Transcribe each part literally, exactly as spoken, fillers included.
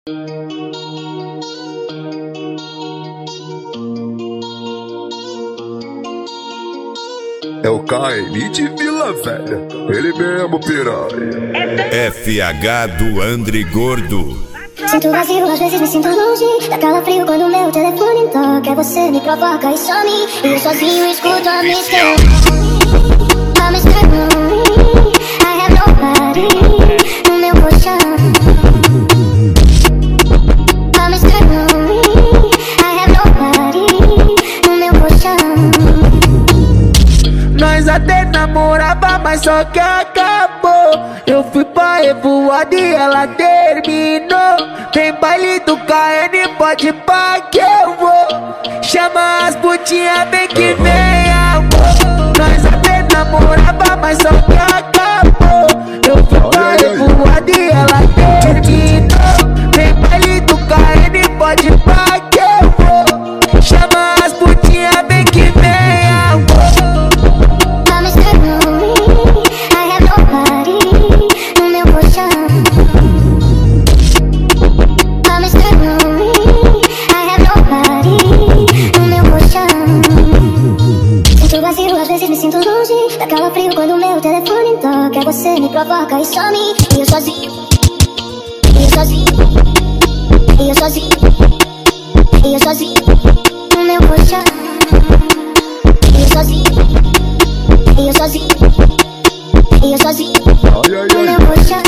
É o K M de Vila Velha, ele mesmo, piranha. F H do Andre Gordo. Sinto vazio, às vezes me sinto longe. Dá calafrio quando meu telefone toca. Você me provoca e some. E eu sozinho escuto a mister A mister Lonely. I have nobody no meu colchão. A mister Lonely. I have nobody no meu colchão. Nós até namorava, mas só que acabou. Eu fui pra revoada e ela terminou. Tem baile do K N, pode pá que eu vou. Chama as putinhas, vem que vem, amor. Nós até namorava, mas só que acabou. Eu fui pra revoada e ela terminou. Tem baile do K N, pode pá que eu vou. Chama as putinhas, vem que vem, amor. Às vezes me sinto longe, dá calafrio quando meu telefone toca. Você me provoca e some. E eu sozinho, e eu sozinho, e eu sozinho, e eu sozinho no meu colchão. E eu sozinho, e eu sozinho, e eu sozinho no meu colchão.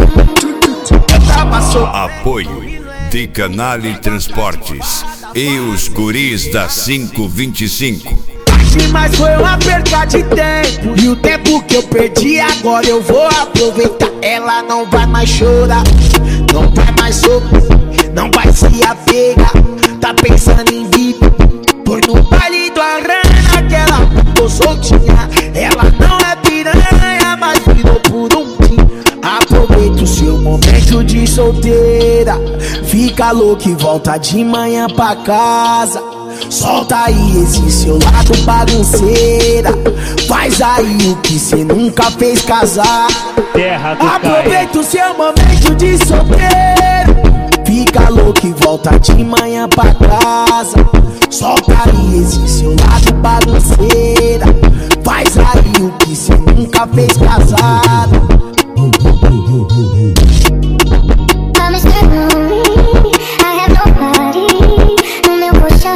Apoio de Canale Transportes e os guris da cinco vinte e cinco. Mas foi uma perca de tempo. E o tempo que eu perdi agora eu vou aproveitar. Ela não vai mais chorar, não vai mais sofrer, não vai se apegar. Tá pensando em vir, pois no baile do Arana que ela ficou soltinha. Ela não é piranha, mas virou por um dia. Aproveita o seu momento de solteira. Fica louco e volta de manhã pra casa. Solta aí esse seu lado bagunceira. Faz aí o que cê nunca fez casar. Terra do Aproveita o seu momento de solteiro. Fica louco e volta de manhã pra casa. Solta aí esse seu lado bagunceira. Faz aí o que cê nunca fez casar. A mister Lonely, I have nobody no meu colchão.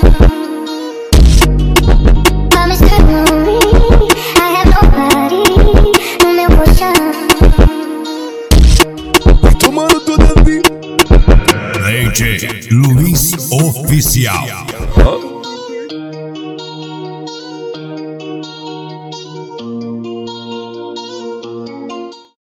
A mister Lonely, I have nobody no meu colchão. Vai tomando toda a vida. Leite Luiz Oficial. Hã?